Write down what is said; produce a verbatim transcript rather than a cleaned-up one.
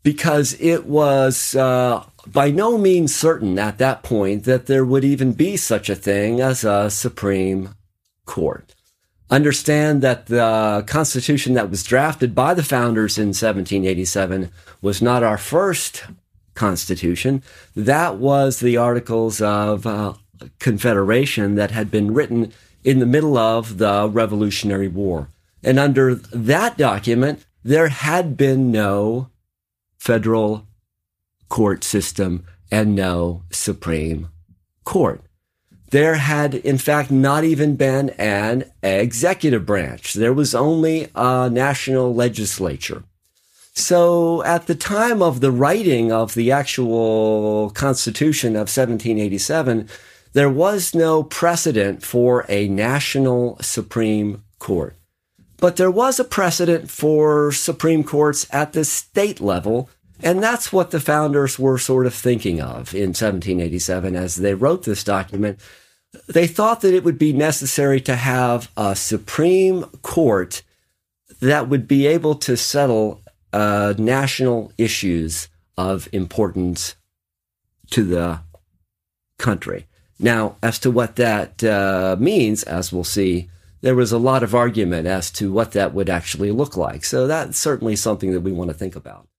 because it was uh, by no means certain at that point that there would even be such a thing as a Supreme Court. Understand that the Constitution that was drafted by the founders in seventeen eighty-seven was not our first Constitution. That was the Articles of uh, Confederation that had been written in the middle of the Revolutionary War. And under that document, there had been no federal court system and no Supreme Court. There had, in fact, not even been an executive branch. There was only a national legislature. So at the time of the writing of the actual Constitution of seventeen eighty-seven, there was no precedent for a national Supreme Court. But there was a precedent for Supreme Courts at the state level, and that's what the founders were sort of thinking of in seventeen eighty-seven as they wrote this document. They thought that it would be necessary to have a Supreme Court that would be able to settle uh, national issues of importance to the country. Now, as to what that uh, means, as we'll see, there was a lot of argument as to what that would actually look like. So that's certainly something that we want to think about.